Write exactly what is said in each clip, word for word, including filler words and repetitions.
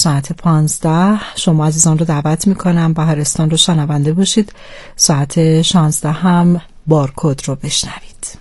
ساعت پانزده شما عزیزان رو دعوت میکنم بهارستان رو شنونده باشید. ساعت شانزده هم بارکد رو بشنوید.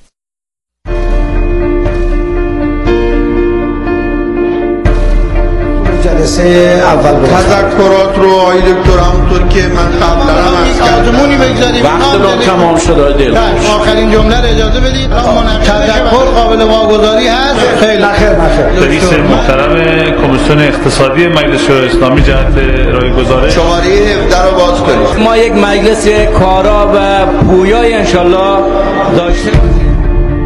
جلسه اول بود. تذکرات رو آقای دکتر همونطور که من قبلا هم عرض کردم بگذاریم وقت رو تمام شد. دل آخرین جمله رو اجازه بدید. تذکر قابل واگذاری هست. خیلی خیر نخیر. رئیس محترم کمیسیون اقتصادی مجلس شورای اسلامی جهت ارائه گزارش شماره هفده رو باز کنید. ما یک مجلس کارا و پویای انشالله داشته باشیم.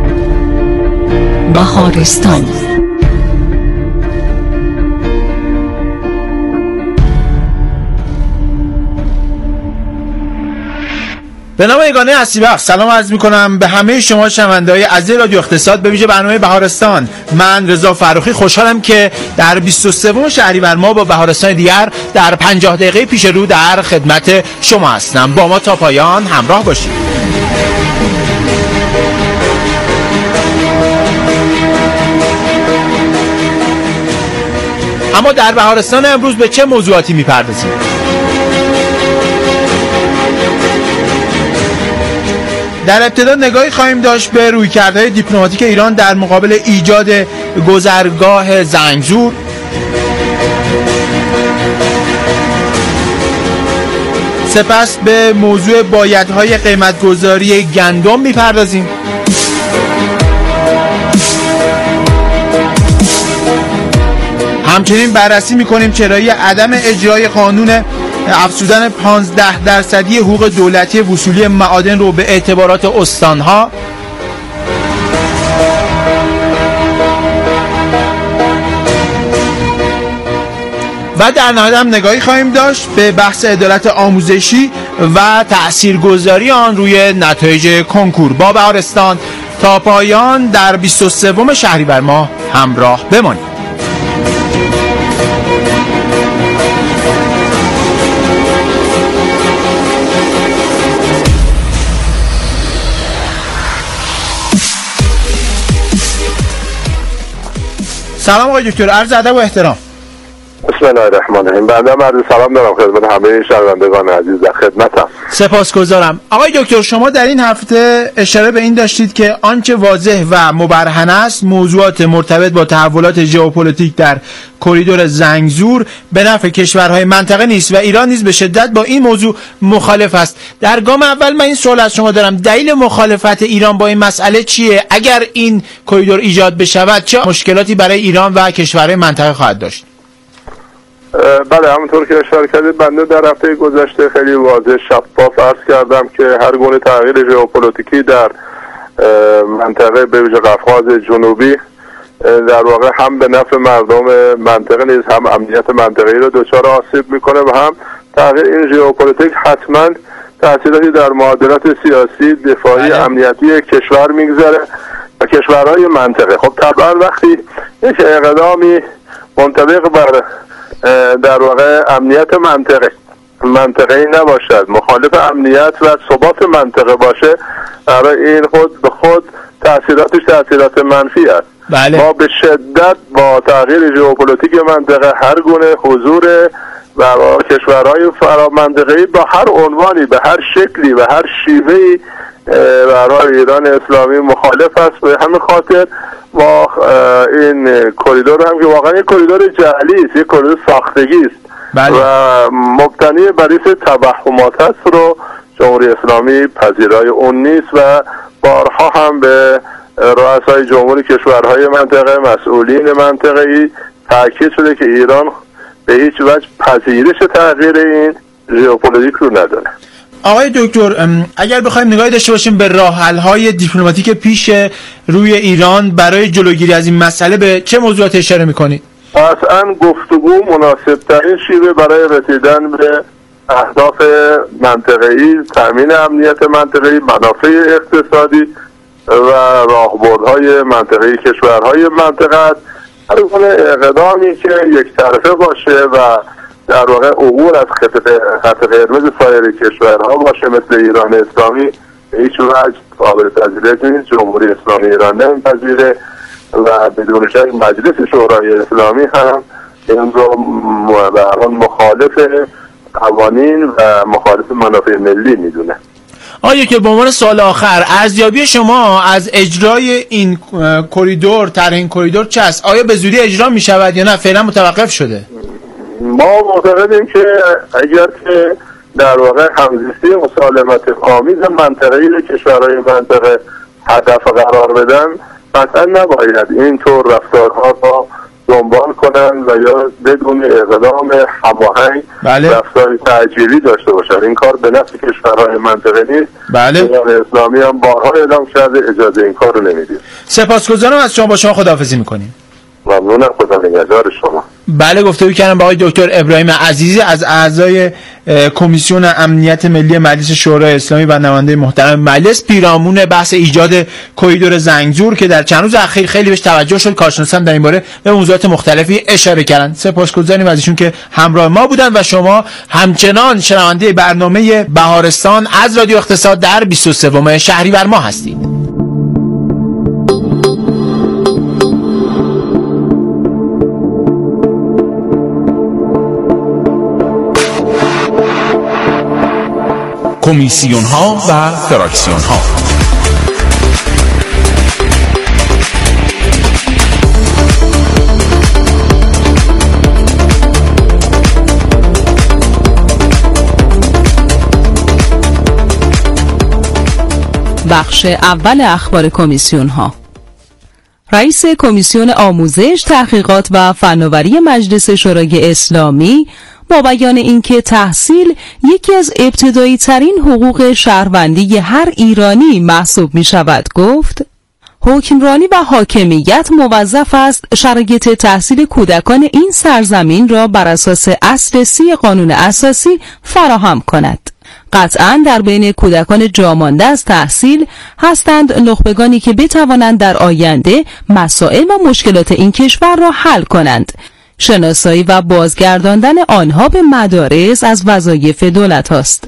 بهارستان به نام یگانه هستیبخش سلام عرض میکنم به همه شما شنونده‌های عزیز رادیو اقتصاد، به ویژه برنامه بهارستان. من رضا فروخی خوشحالم که در بیست و سوم شهریور ماه با بهارستان دیگر در پنجاه دقیقه پیش رو در خدمت شما هستم. با ما تا پایان همراه باشید. اما در بهارستان امروز به چه موضوعاتی میپردازیم؟ در ابتدا نگاهی خواهیم داشت به رویکردهای دیپلماتیک ایران در مقابل ایجاد گذرگاه زنگزور. سپس به موضوع بایدهای قیمتگذاری گندم میپردازیم. همچنین بررسی میکنیم چرایی عدم اجرای قانون افزودن پانزده درصدی حقوق دولتی وصولی معادن رو به اعتبارات استانها. و در نهایت هم نگاهی خواهیم داشت به بحث عدالت آموزشی و تاثیرگذاری آن روی نتایج کنکور. با بهارستان تا پایان در بیست و سوم شهریور ماه همراه بمانید. سلام آقای دکتر، عرض ادب و احترام. بسم الله الرحمن الرحیم. بنده هم عرض سلام دارم خدمت همه شنوندگان عزیز، در خدمتم. سپاسگزارم. آقای دکتر، شما در این هفته اشاره به این داشتید که آنچه واضح و مبرهن است موضوعات مرتبط با تحولات ژئوپلیتیک در کریدور زنگزور به نفع کشورهای منطقه نیست و ایران نیز به شدت با این موضوع مخالف است. در گام اول من این سوال از شما دارم، دلیل مخالفت ایران با این مسئله چیه؟ اگر این کریدور ایجاد بشود چه مشکلاتی برای ایران و کشورهای منطقه خواهد داشت؟ بله، همونطور که اشاره کردید بنده در هفته گذشته خیلی واضح شفاف عرض کردم که هر گونه تغییر ژئوپلیتیکی در منطقه به ویژه قفقاز جنوبی در واقع هم به نفع مردم منطقه نیز هم امنیت منطقه‌ای رو دچار آسیب میکنه و هم تغییر این ژئوپلیتیک حتما تأثیراتی در معادلات سیاسی، دفاعی، بله. امنیتی کشور میگذاره و کشورهای منطقه. خب طبعا وقتی یک اقدامی منطبق بر در واقع امنیت منطقه منطقه‌ای نباشد، مخالف امنیت و ثبات منطقه باشه، برای این خود به خود تأثیراتش تأثیرات منفی است. بله. ما به شدت با تغییر ژئوپلیتیک منطقه هر گونه حضور و کشورهای فرامنطقه‌ای با هر عنوانی، به هر شکلی و هر شیوهی برای ایران اسلامی مخالف است. به همین خاطر ما این کریدور هم که واقعا یک کریدور جعلی است، یک کریدور ساختگی است، بله. و مبتنی بر این توهمات است رو جمهوری اسلامی پذیرای اون نیست و بارها هم به رؤسای جمهوری کشورهای منطقه، مسئولین منطقه‌ای تاکید شده که ایران به هیچ وجه پذیرش تغییر این ژئوپلیتیک رو نداره. آقای دکتر، اگر بخوایم نگاهی داشته باشیم به راه حل‌های دیپلماتیک پیش روی ایران برای جلوگیری از این مسئله به چه موضوعات اشاره می‌کنید؟ اصلا گفتگو مناسب‌ترین شیوه برای رسیدن به اهداف منطقه‌ای، تامین امنیت منطقه‌ای، منافع اقتصادی و راهبردهای منطقه‌ای کشورهای منطقه است. هر گونه اقدامی که یک طرفه باشه و در واقع عبور از خط قرمز سایر کشورها باشه مثل ایران اسلامی هیچ وجه قابل پذیرش نیست. جمهوری اسلامی ایران نمیپذیره و بدون شک مجلس شورای اسلامی هم این رو به هر حال مخالف قوانین و مخالف منافع ملی میدونه. آیا که به عنوان سوال آخر ارزیابی شما از اجرای این کریدور، طرح این کریدور چه است؟ آیا به زودی اجرا می شود یا نه فعلا متوقف شده؟ ما معتقدیم که اگر که در واقع همزیستی مسالمت آمیز منطقه‌ای کشورهای منطقه هدف قرار بدن، قطعا نباید اینطور رفتارها را دنبال کنن و یا بدون اقدام هماهنگ بله. رفتار تعجیلی داشته باشن. این کار به نفع کشورهای منطقه نیست. بله. جمهوری اسلامی هم بارها اعلام کرده اجازه این کار رو نمیدید. سپاسگزارم از شما، با شما خداحافظی میکنیم. ممنونم، خدا نگهدار شما. بله، گفتگو کردم با آقای دکتر ابراهیم عزیزی از اعضای کمیسیون امنیت ملی مجلس شورای اسلامی و نماینده محترم مجلس پیرامون بحث ایجاد کریدور زنگزور که در چند روز اخیر خیلی بهش توجه شد. کارشناسان در این باره به موضوعات مختلفی اشاره کردند. سپاسگزاریم از ایشون که همراه ما بودند و شما همچنان شنونده برنامه بهارستان از رادیو اقتصاد در بیست و سوم شهریور ماه هستید. کمیسیون ها و فراکسیون ها. بخش اول اخبار کمیسیون ها. رئیس کمیسیون آموزش، تحقیقات و فناوری مجلس شورای اسلامی با بیان اینکه تحصیل یکی از ابتدایی ترین حقوق شهروندی هر ایرانی محسوب می شود گفت: حکمرانی و حاکمیت موظف است شرایط تحصیل کودکان این سرزمین را بر اساس اصل سی قانون اساسی فراهم کند. قطعاً در بین کودکان جامانده از تحصیل هستند نخبگانی که بتوانند در آینده مسائل و مشکلات این کشور را حل کنند. شناسایی و بازگرداندن آنها به مدارس از وظایف دولت است.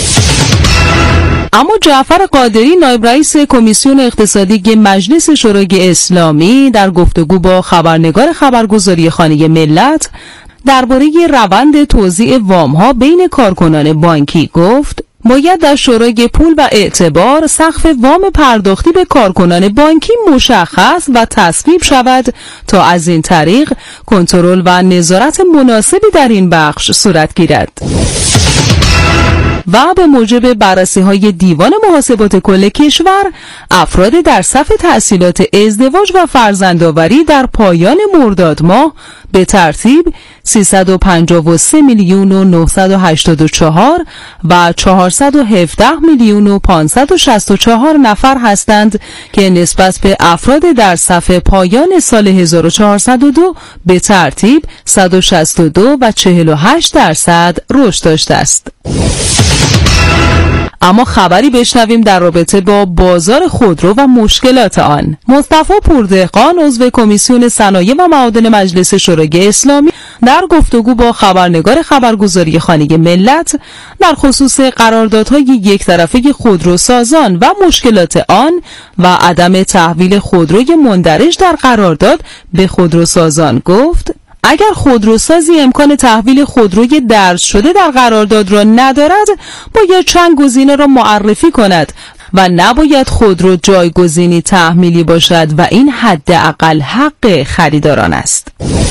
اما جعفر قادری، نایب رئیس کمیسیون اقتصادی مجلس شورای اسلامی، در گفتگو با خبرنگار خبرگزاری خانه ملت درباره روند توزیع وام‌ها بین کارکنان بانکی گفت: باید در شورای پول و اعتبار سقف وام پرداختی به کارکنان بانکی مشخص و تصویب شود تا از این طریق کنترل و نظارت مناسبی در این بخش صورت گیرد. و به موجب بررسی‌های دیوان محاسبات کل کشور، افراد در صف تحصیلات ازدواج و فرزندآوری در پایان مرداد ماه به ترتیب سیصد و پنجاه و سه میلیون و نهصد و هشتاد و چهار و چهارصد و هفده میلیون و پانصد و شصت و چهار نفر هستند که نسبت به افراد در صف پایان سال هزار و چهارصد و دو به ترتیب صد و شصت و دو و چهل و هشت درصد رشد داشته است. اما خبری بشنویم در رابطه با بازار خودرو و مشکلات آن. مصطفی پوردهقان، عضو کمیسیون صنایع و معادن مجلس شورای اسلامی، در گفتگو با خبرنگار خبرگزاری خانه ملت در خصوص قراردادهای یک طرفه خودروسازان و مشکلات آن و عدم تحویل خودروی مندرج در قرارداد به خودروسازان گفت: اگر خودروسازی امکان تحویل خودروی درج شده در قرارداد را ندارد، باید چند گزینه را معرفی کند و نباید خودرو جایگزینی تحمیلی باشد و این حداقل حق خریداران است.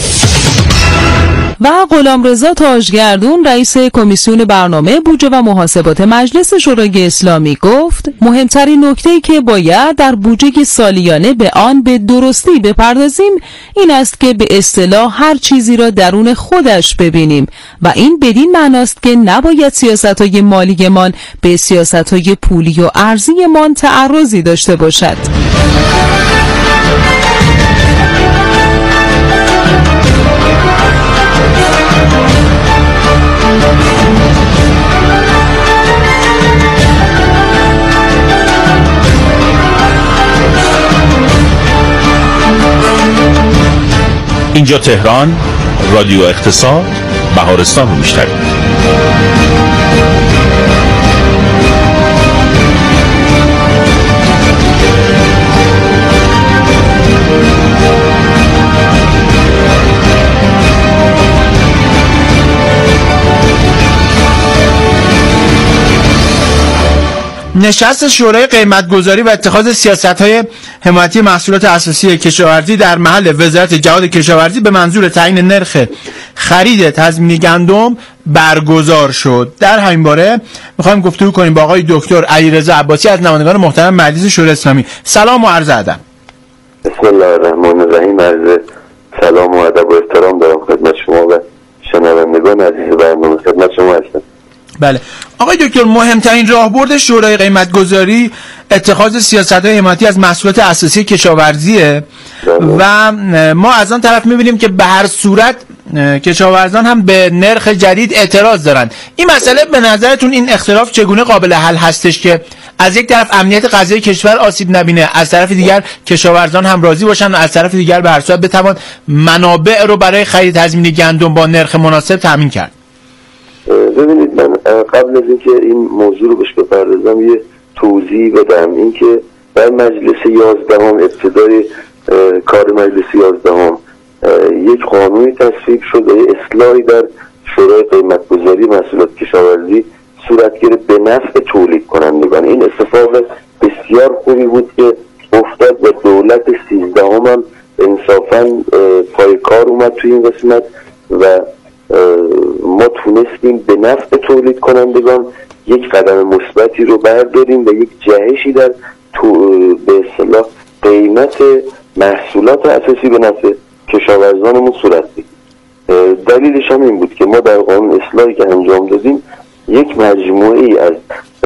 و غلامرضا تاجگردون، رئیس کمیسیون برنامه بودجه و محاسبات مجلس شورای اسلامی گفت: مهمترین نکته‌ای که باید در بودجه سالیانه به آن به درستی بپردازیم این است که به اصطلاح هر چیزی را درون خودش ببینیم و این بدین معناست که نباید سیاست‌های مالیمان به سیاست‌های پولی و ارزیمان تعرضی داشته باشد. اینجا تهران، رادیو اقتصاد، بهارستان رو میشنوید. نشست شورای قیمتگذاری و اتخاذ سیاست‌های حمایتی محصولات اساسی کشاورزی در محل وزارت جهاد کشاورزی به منظور تعیین نرخ خرید تضمینی گندم برگزار شد. در همین باره می‌خوایم گفتگو کنیم با آقای دکتر علیرضا عباسی از نمایندگان محترم مجلس شورای اسلامی. سلام و عرض ادب. بسم الله الرحمن الرحیم. عرض سلام و ادب و احترام دارم خدمت شما و شنوندگان عزیز برنامه. خدمت شما هستم. بله آقای دکتر، مهمترین راهبرد شورای قیمتگذاری اتخاذ سیاست‌های حمایتی از محصولات اساسی کشاورزیه و ما از آن طرف می‌بینیم که به هر صورت کشاورزان هم به نرخ جدید اعتراض دارن. این مسئله به نظرتون این اختلاف چگونه قابل حل هستش که از یک طرف امنیت غذایی کشور آسیب نبینه، از طرف دیگر کشاورزان هم راضی باشن و از طرف دیگر به هر صورت بتوان منابع رو برای خرید تضمینی گندم با نرخ مناسب تامین کرد؟ ببینید، من قبل از اینکه این موضوع رو بهش بپردازم یه توضیح بدم. اینکه در مجلس یازدهم ابتدای کار مجلس یازدهم یک قانونی تصویب شد و یه اصلاحی در شورای قیمتگذاری محصولات کشاورزی صورت گرفت به نفع تولید کنندگان. این اتفاق بسیار خوبی بود که افتاد و دولت سیزدهم هم انصافاً پای کار اومد توی این قسمت و ما تونستیم به نفع تولید کنندگان یک قدم مثبتی رو برداریم و یک جهشی در تو به اصطلاح قیمت محصولات اساسی به نفع کشاورزانمون صورت بگیره. دلیلش هم این بود که ما در قانون اصلاحی که انجام دادیم یک مجموعه ای از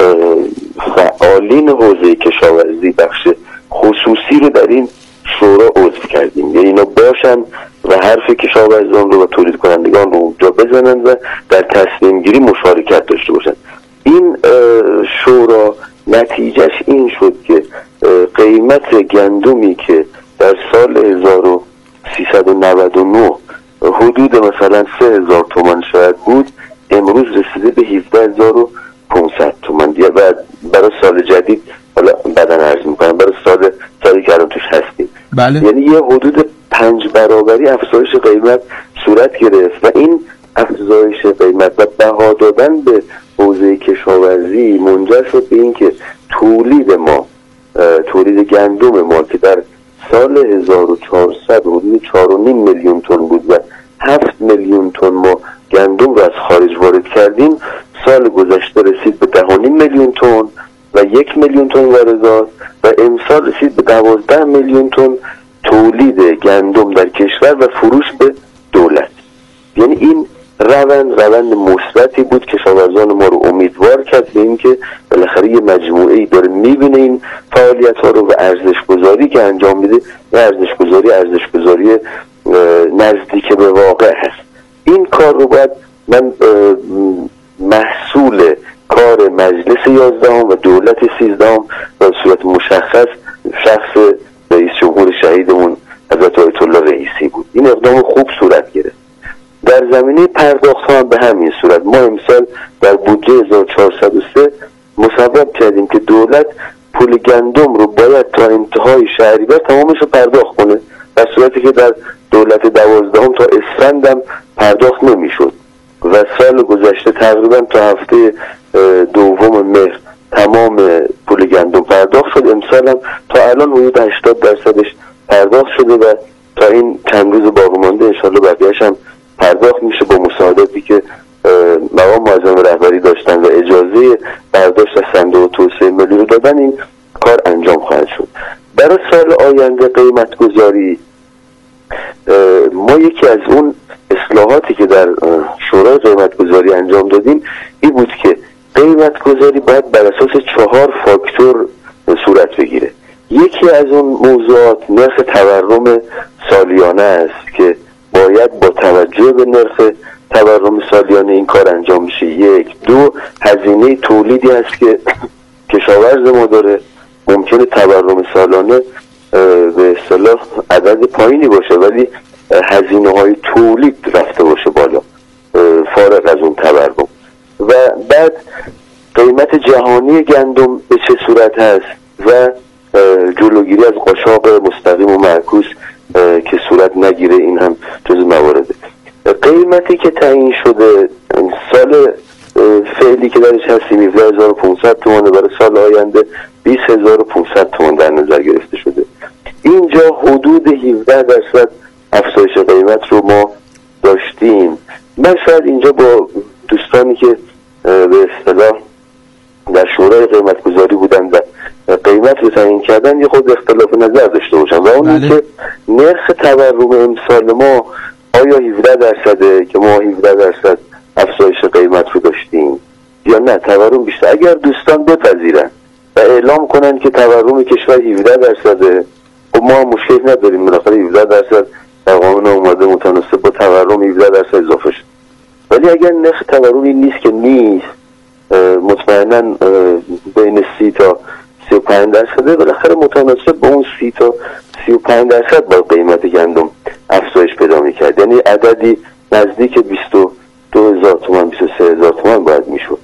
فعالین حوزه کشاورزی بخش خصوصی رو در این شورا عضو کردیم، یعنی اینا باشن و حرف کشاورزان رو و تولید کنندگان رو اونجا بزنن و در تصمیم گیری مشارکت داشته باشن. این شورا نتیجهش این شد که قیمت گندمی که در سال هزار و سیصد و نود و نه حدود مثلا سه هزار تومان شاید بود، امروز رسیده به هفده هزار و پانصد تومان و برای سال جدید، حالا بعداً عرض میکنم، برای سال سالی که الان توش هستیم، بله. یعنی یه حدود پنج برابری افزایش قیمت صورت گرفت و این افزایش قیمت و بها دادن به حوزه کشاورزی منجر شد به این که تولید ما تولید گندم ما که در سال هزار و چهارصد حدود چهار و نیم میلیون تن بود و هفت میلیون تن ما گندم رو از خارج وارد کردیم، سال گذشته رسید به ده و نیم میلیون تن و یک میلیون تن واردات و امسال رسید به دوازده میلیون تن تولید گندم در کشور و فروش به دولت. یعنی این روند روند مثبتی بود که کشاورزان ما رو امیدوار کرد به این که بالاخره یه مجموعه‌ای داره میبینه این فعالیت ها رو و ارزش گذاری که انجام میده یه ارزش گذاری ارزش گذاری نزدیک به واقع هست. این کار رو باید من محصول کار مجلس یازدهم و دولت سیزدهم به صورت مشخص شخص رئیس جمهور شهیدمون حضرت آیت الله رئیسی بود. این اقدام خوب صورت گرفت. در زمینه پرداخت هم به همین صورت ما امسال در بودجه هزار و چهارصد و سه مصوب کردیم که دولت پول گندم رو باید تا انتهای شهریور تمامش رو پرداخت کنه، در صورتی که در دولت دوازدهم تا اسفند هم پرداخت نمیشد و سال گذشته تقریبا تا هفته دوم مهر تمام پول گندم پرداخت شد. امسال هم تا الان حدود هشتاد درصدش پرداخت شده و تا این چند روز باقی مانده انشالله بقیه‌اش هم پرداخت میشه با مساعدتی که مقام معظم رهبری داشتن و اجازه برداشت از صندوق توسعه ملی رو دادن. این کار انجام خواهد شد. برای سال آینده قیمت گذاری ما یکی از اون اصلاحاتی که در شورای قیمت گذاری انجام دادیم این بود که قیمت گذاری باید بر اساس چهار فاکتور صورت بگیره. یکی از اون موضوعات نرخ تورم سالیانه است که باید با توجه به نرخ تورم سالیانه این کار انجام میشه. یک دو هزینه تولیدی است که کشاورز ما داره، ممکنه تورم سالانه به اصطلاح عدد پایینی باشه ولی هزینه های تولید رفته باشه بالا فارغ از اون تورم. و بعد قیمت جهانی گندم به چه صورت هست و جلوگیری از قاچاق مستقیم و معکوس که صورت نگیره، این هم جز موارده. قیمتی که تعیین شده سال فعلی که درش هستیم هفده هزار و پانصد تومان، برای سال آینده بیست هزار و پانصد تومان در نظر گرفته شده. اینجا حدود هفده درصد افزایش قیمت رو ما داشتیم. من شاید اینجا با دوستانی که به اصطلاح در شورای قیمت گذاری بودن و قیمت رو تعیین کردن یه خود اختلاف نظر داشته باشم و اون بله. که نرخ تورم امسال ما آیا هفده درصده که ما هفده درصد افزایش قیمت رو داشتیم یا نه تورم بیشتر. اگر دوستان بپذیرن و اعلام کنن که تورم کشور هفده درصده و ما مشکل نداریم، بالاخره هفده درصد در قانون اومده متناسب با تورم هفده درصد اضافه شد. ولی اگر نرخ تورمی نیست که نیست، مطمئنا بین سی تا سی و پنج درصده، بالاخره متناسب با اون سی تا سی و پنج درصد با قیمت گندم افزایش پیدا میکرد، یعنی عددی نزدیک بیست و دو هزار تومان بیست و سه هزار تومان باید میشد.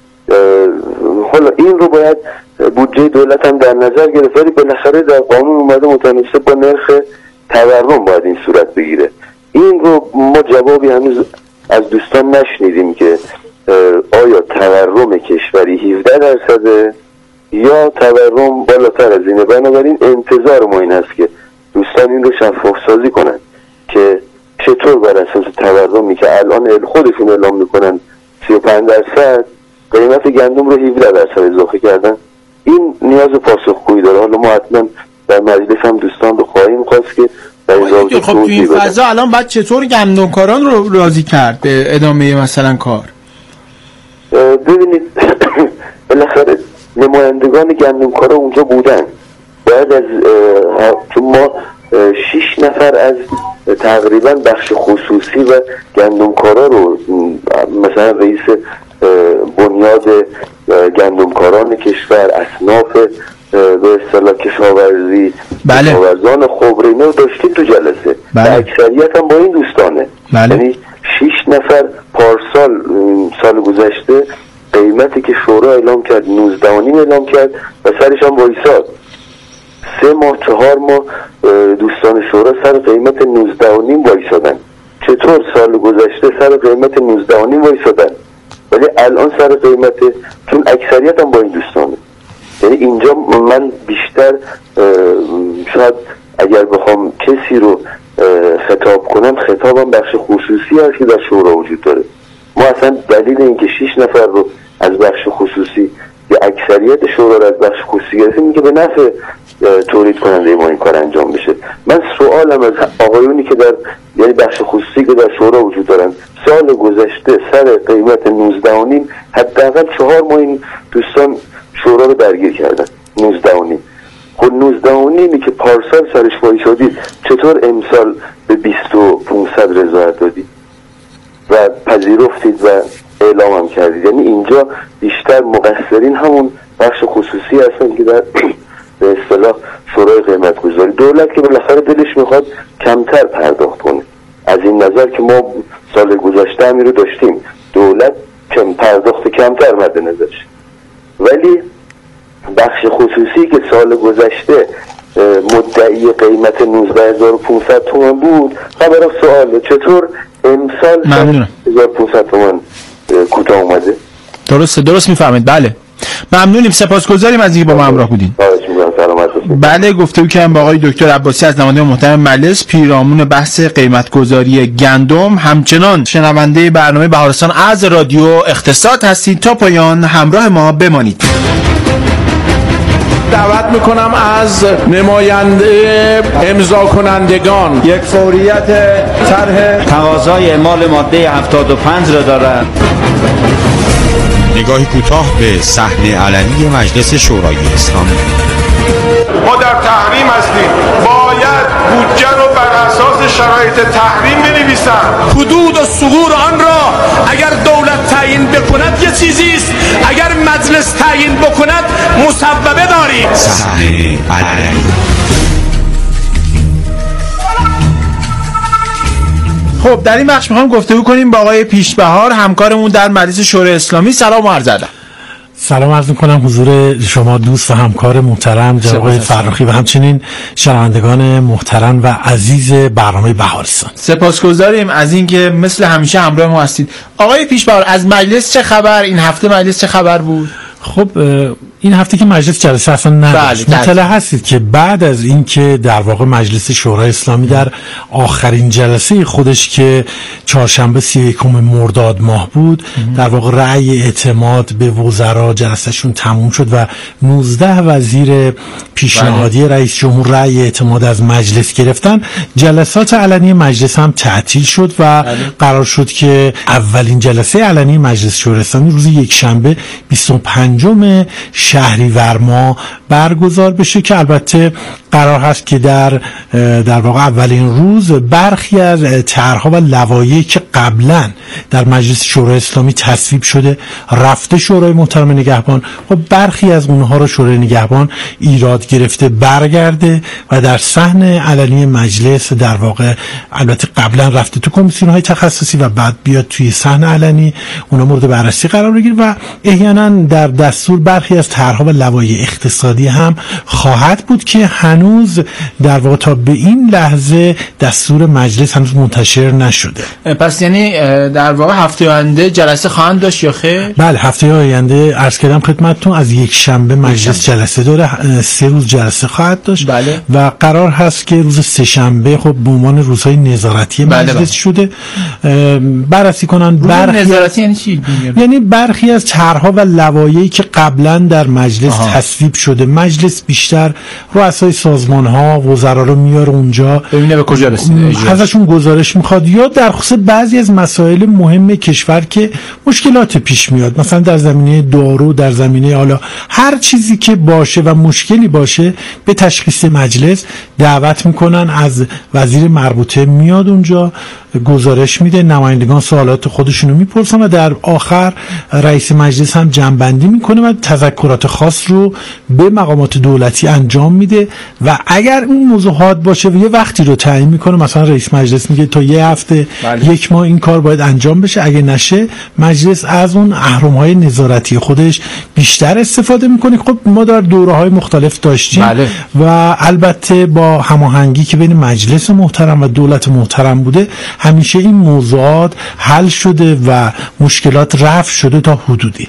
حالا این رو باید بودجه دولت هم در نظر گرفت، ولی بالاخره در قانون اومده متناسب با نرخ تورم باید این صورت بگیره. این رو ما جوابی هنوز از دوستان نشنیدیم که آیا تورم کشوری هفده درصده یا تورم بالاتر از اینه. بنابراین انتظار ما این است که دوستان این رو شفاف سازی کنن که چطور بر اساس تورمی که الان خودشون اعلام میکنن سی و پنج درصد قیمت گندم رو هفده درصد اضافه کردن. این نیاز پاسخگویی داره. حالا ما حتما در مجلس هم دوستان رو خواهیم خواست که در این خب تو این فضا الان باید چطور گندمکاران رو راضی کرد به ادامه مثلا کار؟ ببینید بالاخره نمایندگان گندمکارا اونجا بودن. بعد از چون ما شش نفر از تقریبا بخش خصوصی و گندمکارا رو مثلا رئیس بنیاد گندمکاران کشور، اصناف به اصطلاح کشاورزی، بله. کشاورزان خبره رو داشتیم تو جلسه. بله. اکثریت هم با این دوستانه. بله. یعنی شش نفر پارسال سال گذشته قیمتی که شورا اعلام کرد نوزده و نیم اعلام کرد و سرش هم وایساد. سه ماه چهار ماه دوستان شورا سر قیمت نوزده و نیم وایسادن. چطور سال گذشته سر قیمت نوزده و نیم وایسادن ولی الان سر قیمت، چون اکثریت هم با این دوستانه. یعنی اینجا من بیشتر شاید اگر بخوام کسی رو خطاب کنم خطابم بخش خصوصی هست که در شورا وجود داره. ما اصلا دلیل اینکه شش نفر رو از بخش خصوصی یا اکثریت شورا رو از بخش خصوصی گرفتیم که به نفع تولید کننده ما این کار انجام بشه. من سوالم از آقایونی که در یعنی بخش خصوصی که در شورا وجود دارن سال گذشته سر قیمت نوزده و نیم حداقل چهار ماه این دوستان شورا رو درگیر کردن. نوزده و نیم خود نوزده و نیمی که پارسال سرش وایسادید چطور امسال به بیست و پونصد رضایت دادید و پذیرفتید و اعلام هم کردید؟ یعنی اینجا بیشتر مقصرین همون بخش خصوصی هستن که در به اصطلاح شورای قیمت گذاری. دولت که بالاخره دلش میخواد کمتر پرداخت کنه. از این نظر که ما سال گذشته همی رو داشتیم دولت کم پرداخت کمتر مد نظرش، ولی بخش خصوصی که سال گذشته مدعی قیمت نوزده هزار و پانصد تومان بود خبر سوال چطور امسال هزار و پانصد تومان کوتاه اومده؟ درسته، درست میفهمید. بله ممنونیم، سپاسگزاریم از اینکه با ما همراه بودین. بله گفتگو کردم با آقای دکتر عباسی از نماینده محترم مجلس پیرامون بحث قیمت‌گذاری گندم. همچنان شنونده برنامه بهارستان از رادیو اقتصاد هستید. تا پایان همراه ما بمانید. دعوت میکنم از نماینده امضا کنندگان یک فوریت طرح تقاضای اعمال ماده هفتاد و پنج را دارد. نگاهی کوتاه به صحنه علنی مجلس شورای اسلامی. ما در تحریم هستیم، باید بودجه رو بر اساس شرایط تحریم بنویسن. حدود و ثغور آن را اگر دولت تعیین بکند یه چیزی است، اگر مجلس تعیین بکند مصوبه داریم. صحنه علنی. خب در این بخش میخوام گفتگو کنیم با آقای پیشبهار همکارمون در مجلس شورای اسلامی. سلام و عرض ادب. سلام عرض می‌کنم حضور شما دوست و همکار محترم جناب آقای فرخی و همچنین شنوندگان محترم و عزیز برنامه بهارستان. سپاسگزاریم از اینکه مثل همیشه همراه ما هستید. آقای پیشبهار، از مجلس چه خبر؟ این هفته مجلس چه خبر بود؟ خب این هفته که مجلس جلسه اصلا نداشت، مطلع هستید که بعد از اینکه در واقع مجلس شورای اسلامی در آخرین جلسه خودش که چهارشنبه سی و یکم مرداد ماه بود در واقع رأی اعتماد به وزرا جلسهشون تموم شد و نوزده وزیر پیشنهادی رئیس جمهور رأی اعتماد از مجلس گرفتن، جلسات علنی مجلس هم تعطیل شد و بله. قرار شد که اولین جلسه علنی مجلس شورای اسلامی روز یکشنبه بیست و پنجم شهریور ماه برگزار بشه که البته قرار هست که در در واقع اولین روز برخی از طرح‌ها و لوایحی که قبلا در مجلس شورای اسلامی تصویب شده رفته شورای محترم نگهبان و برخی از اونها رو شورای نگهبان ایراد گرفته برگرده و در صحن علنی مجلس در واقع البته قبلا رفته تو کمیسیون‌های تخصصی و بعد بیاد توی صحن علنی اونها مورد بررسی قرار بگیره و احیانا در دستور برخی از طرح‌ها و لوایح اقتصادی هم خواهد بود که هنوز در واقع تا به این لحظه دستور مجلس هنوز منتشر نشده. پس یعنی در واقع هفته آینده جلسه خواهند داشت یا خیر؟ بله، هفته آینده عرض کردم خدمتتون از یک شنبه مجلس جلسه داره، سه روز جلسه خواهد داشت. بله. و قرار هست که روز سه شنبه خب به عنوان روزهای نظارتی مجلس بله بله. شده بررسی کنن. برخی نظارتی یعنی چی؟ یعنی برخی از طرح‌ها و لوایحی که قبلا در مجلس آها. تصویب شده، مجلس بیشتر رؤسای سازمان‌ها وزرا رو میاره اونجا ببینه به کجا رسیده، ازشون گزارش میخواد یا در خصوص بعضی از مسائل مهم کشور که مشکلات پیش میاد، مثلا در زمینه دارو، در زمینه حالا هر چیزی که باشه و مشکلی باشه به تشخیص مجلس دعوت میکنن، از وزیر مربوطه میاد اونجا گزارش میده، نمایندگان سوالات خودشونو میپرسن و در آخر رئیس مجلس هم جمع‌بندی میکنه و تذکرات خاص رو به مقامات دولتی انجام میده و اگر اون موضوعات باشه و یه وقتی رو تعیین میکنه، مثلا رئیس مجلس میگه تا یه هفته بله. یک ماه این کار باید انجام بشه، اگه نشه مجلس از اون اهرم‌های نظارتی خودش بیشتر استفاده میکنه. خب ما در دوره‌های مختلف داشتیم بله. و البته با هماهنگی که بین مجلس محترم و دولت محترم بوده همیشه این موضوعات حل شده و مشکلات رفع شده تا حدودی.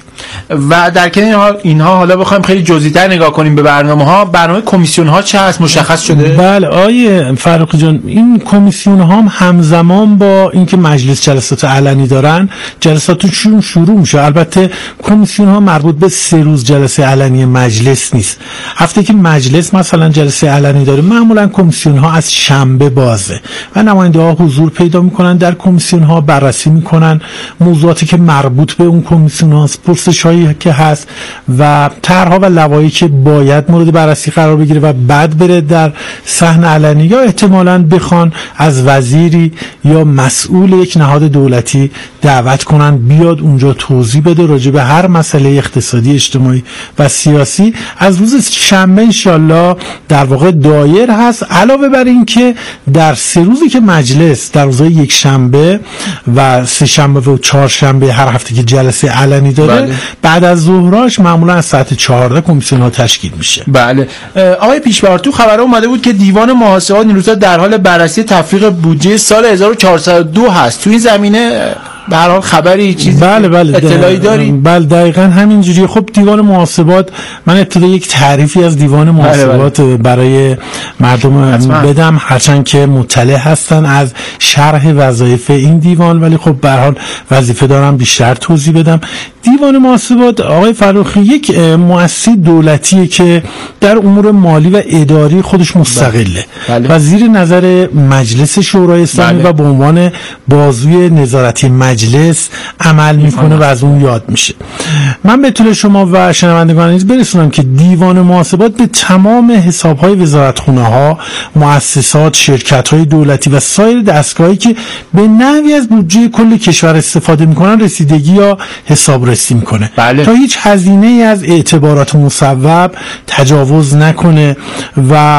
و در کنار اینها حالا بخوایم خیلی جزئی‌تر نگاه کنیم به برنامه‌ها، برنامه کمیسیون‌ها چه هست مشخص شده؟ بله آیه فرخی جان، این کمیسیون‌ها هم همزمان با اینکه مجلس جلسات علنی دارن جلساتشون شروع میشه. البته کمیسیون‌ها مربوط به سه روز جلسه علنی مجلس نیست. هفته که مجلس مثلا جلسه علنی داره معمولا کمیسیون‌ها از شنبه بازه و نماینده‌ها حضور پیدا میکنن در کمیسیون ها، بررسی میکنن موضوعاتی که مربوط به اون کمیسیون هاست، پرسش‌هایی که هست و طرح‌ها و لوایحی که باید مورد بررسی قرار بگیره و بعد بره در صحن علنی یا احتمالاً بخوان از وزیری یا مسئول یک نهاد دولتی دعوت کنن بیاد اونجا توضیح بده راجع به هر مسئله اقتصادی، اجتماعی و سیاسی. از روز شنبه انشالله در واقع دایر هست، علاوه بر این که در سه روزی که مجلس در روزهای یک شنبه و سه شنبه و چهار شنبه هر هفته که جلسه علنی داره بله. بعد از ظهراش معمولا از ساعت چهارده کمیسیون ها تشکیل میشه. بله. آقای پیشبهار، تو خبر اومده بود که دیوان محاسبات این روزا در حال بررسی تفریغ بودجه سال هزار و چهارصد و دو هست. تو این زمینه به هر حال خبری چیزی بله بله اطلاعی داری؟ بله دقیقاً همینجوریه. خب دیوان محاسبات، من ابتدا یک تعریفی از دیوان محاسبات بله بله. برای مردم حتما. بدم، هرچند که مطلع هستن از شرح وظایف این دیوان، ولی خب به هر حال وظیفه دارم بیشتر توضیح بدم. دیوان محاسبات آقای فرخی یک مؤسسه دولتیه که در امور مالی و اداری خودش مستقله بله. و زیر نظر مجلس شورای اسلامی بله. و به عنوان بازوی نظارتی مجلس عمل میکنه و از اون یاد میشه. من به طول شما و شنوندگان نیز برسونم که دیوان محاسبات به تمام حسابهای وزارتخونه ها، مؤسسات، شرکت های دولتی و سایر دستگاهی که به نحوی از بودجه کل کشور استفاده میکنن رسیدگی یا حسابرسی میکنه بله. تا هیچ هزینه از اعتبارات مصوب تجاوز نکنه و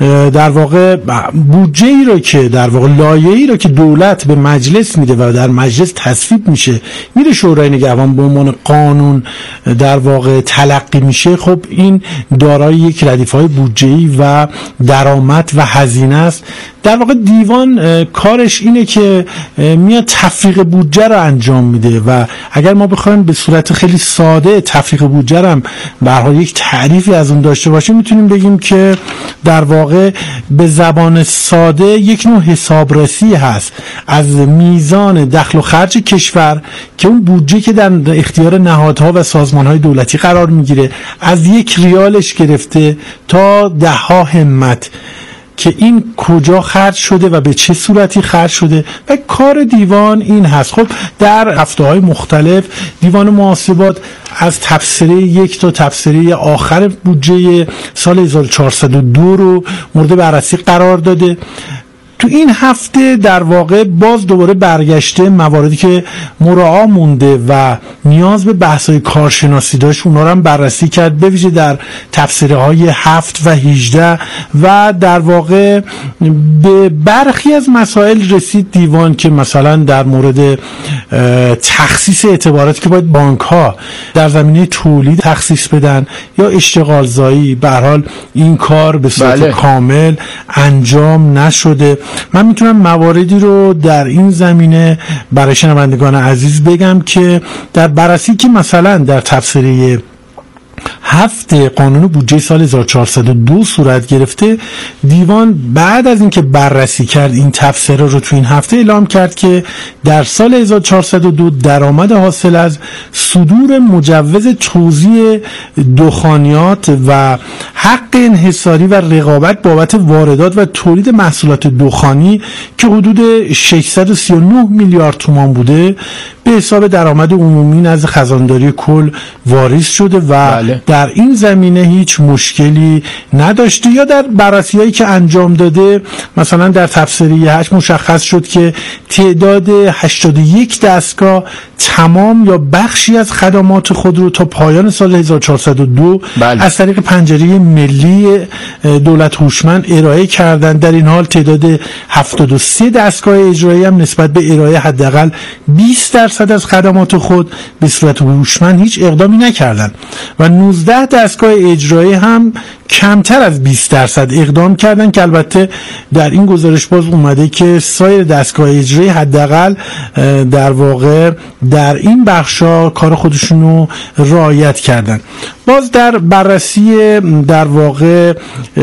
در واقع بودجه ای رو که در واقع لایحه ای رو که دولت به مجلس میده و در مجلس تصویب میشه میره شورای نگهبان به عنوان قانون در واقع تلقی میشه، خب این دارای یک ردیف‌های بودجه‌ای و درآمد و هزینه است. در واقع دیوان کارش اینه که میاد تفریق بودجه رو انجام میده و اگر ما بخوایم به صورت خیلی ساده تفریق بودجه رو هم به هر حال یک تعریفی از اون داشته باشیم، میتونیم بگیم که در واقع به زبان ساده یک نوع حسابرسی هست از میزان دخل و خرج کشور که اون بودجه که در اختیار نهادها و سازمانهای دولتی قرار میگیره از یک ریالش گرفته تا ده ها همت که این کجا خرج شده و به چه صورتی خرج شده و کار دیوان این هست. خب در هفته‌های مختلف دیوان محاسبات از تبصره یک تا تبصره آخر بودجه سال هزار و چهارصد و دو رو مورد بررسی قرار داده. تو این هفته در واقع باز دوباره برگشته مواردی که مراعا مونده و نیاز به بحث‌های کارشناسی داشت اونا رو هم بررسی کرد، به ویژه در تفسیره های هفت و هجده و در واقع به برخی از مسائل رسید دیوان که مثلا در مورد تخصیص اعتباراتی که باید بانک ها در زمینه تولید تخصیص بدن یا اشتغال زایی، به هر حال این کار به صورت بله. کامل انجام نشده. من میتونم مواردی رو در این زمینه برای شنوندگان عزیز بگم که در بررسی که مثلا در تفسیره هفت قانون بودجه سال هزار و چهارصد و دو صورت گرفته، دیوان بعد از اینکه بررسی کرد این تفسیره رو تو این هفته اعلام کرد که در سال هزار و چهارصد و دو درآمد حاصل از صدور مجوز توزیع دخانیات و حق انحصاری و رقابت بابت واردات و تولید محصولات دخانی که حدود ششصد و سی و نه میلیارد تومان بوده به حساب درآمد عمومی نزد خزانداری کل واریز شده و بله. در این زمینه هیچ مشکلی نداشته. یا در بررسی‌هایی که انجام داده مثلا در تفسیره هشت مشخص شد که تعداد هشتاد و یک دستگاه تمام یا بخشی از خدمات خود رو تا پایان سال هزار و چهارصد و دو بله. از طریق پنجره ملی دولت هوشمند ارائه کردند. در این حال تعداد هفتاد و سه دستگاه اجرایی هم نسبت به ارائه حداقل بیست درصد از خدمات خود به صورت هوشمند هیچ اقدامی نکردند و نوزده دستگاه اجرایی هم کمتر از بیست درصد اقدام کردن که البته در این گزارش باز اومده که سایر دستگاه اجرایی حداقل در واقع در این بخشا کار خودشونو رعایت کردن. باز در بررسی در واقع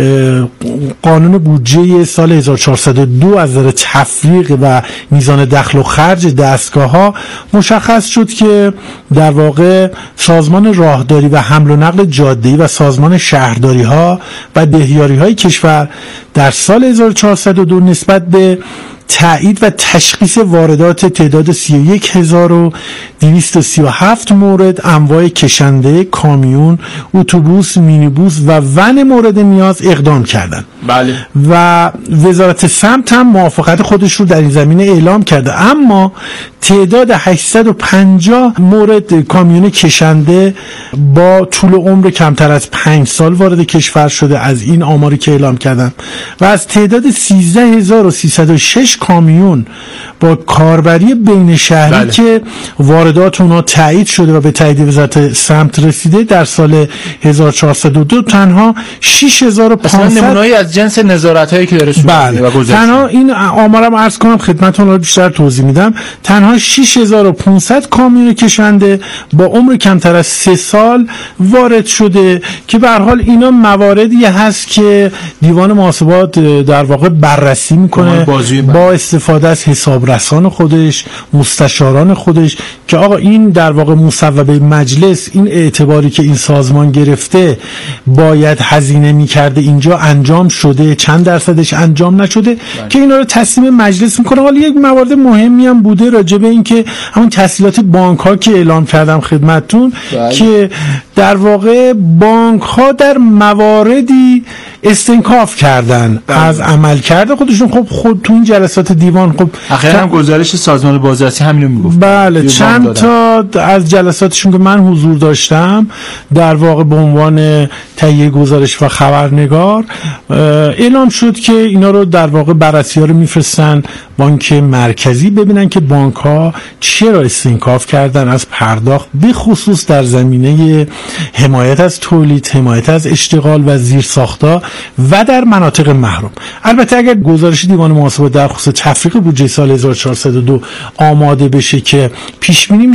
قانون بودجه سال هزار و چهارصد و دو از نظر تفریق و میزان دخل و خرج دستگاه ها مشخص شد که در واقع سازمان راهداری و حمل و نقل جاده‌ای و سازمان شهرداری ها و دهیاری های کشور در سال هزار و چهارصد و دو نسبت به تایید و تشخیص واردات تعداد سی و یک هزار و دویست و سی و هفت مورد انواع کشنده، کامیون، اتوبوس، مینیبوس و ون مورد نیاز اقدام کردند. بله. و وزارت سمت هم موافقت خودش رو در این زمینه اعلام کرده، اما تعداد هشتصد و پنجاه مورد کامیون کشنده با طول عمر کمتر از پنج سال وارد کشور شده از این آماری که اعلام کردن و از تعداد سیزده هزار و سیصد و شش کامیون با کاربری بین شهری بله. که واردات اونا تایید شده و به تایید وزارت سمت رسیده در سال هزار و چهارصد و دو تنها شش هزار و پانصد نمونه‌ای از جنس نظارت‌هایی که داره صورت میگیره و تنها این آمارم عرض کنم خدمتتون رو بیشتر توضیح میدم. تنها شش هزار و پانصد کامیون کشنده با عمر کمتر از سه سال وارد شده که به هر حال اینا مواردی هست که دیوان محاسبات در واقع بررسی میکنه با استفاده از حسابرسان خودش، مستشاران خودش که آقا این در واقع مصوبه مجلس این اعتباری که این سازمان گرفته باید هزینه میکرده اینجا انجام شده، چند درصدش انجام نشده بله. که اینا رو تصمیم مجلس میکنه. حالا یک موارد مهمی هم بوده راجع به این که همون تسهیلات بانک ها که اعلام کردم خدمتتون بله. که در واقع بانک ها در مواردی استنکاف کردن بله. از عمل کرده خودشون. خب خود تو این جلسات دیوان خب اخیراً هم گزارش سازمان بازرسی همینو میگفت. بله چند تا از جلساتشون که من حضور داشتم در واقع به عنوان تهیه گزارش و خبرنگار اعلام شد که اینا رو در واقع بررسی ها رو میفرستن بانک مرکزی ببینن که بانک ها چرا استنکاف کردن از پرداخت، به خصوص در زمینه حمایت از تولید، حمایت از اشتغال و زیرساخت‌ها و در مناطق محروم. البته اگر گزارش دیوان محاسبات در خصوص تفریق بودجه سال هزار و چهارصد و دو آماده بشه که پیش بینی